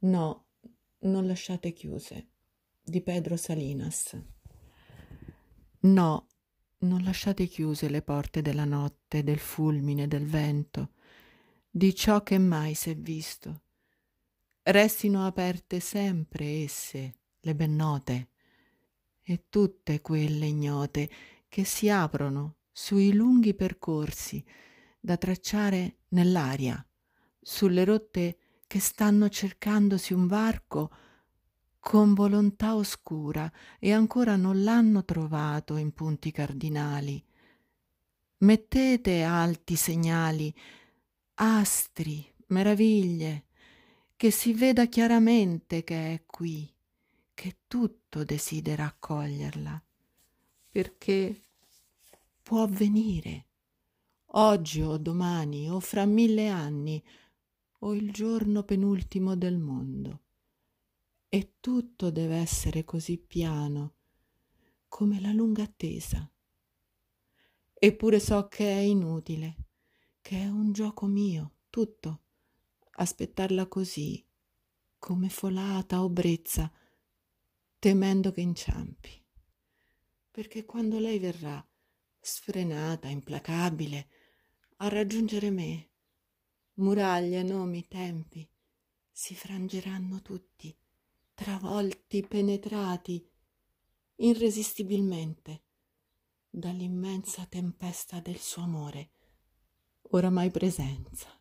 No, non lasciate chiuse, di Pedro Salinas. No, non lasciate chiuse le porte della notte, del fulmine, del vento, di ciò che mai s'è visto. Restino aperte sempre esse, le ben note, e tutte quelle ignote che si aprono sui lunghi percorsi da tracciare nell'aria, sulle rotte che stanno cercandosi un varco con volontà oscura e ancora non l'hanno trovato in punti cardinali. Mettete alti segnali, astri, meraviglie, che si veda chiaramente che è qui, che tutto desidera accoglierla, perché può avvenire, oggi o domani o fra 1000 anni o il giorno penultimo del mondo. E tutto deve essere così piano, come la lunga attesa. Eppure so che è inutile, che è un gioco mio, tutto, aspettarla così, come folata o brezza, temendo che inciampi. Perché quando lei verrà, sfrenata, implacabile, a raggiungere me, muraglie, nomi, tempi, si frangeranno tutti, travolti, penetrati, irresistibilmente, dall'immensa tempesta del suo amore, oramai presenza.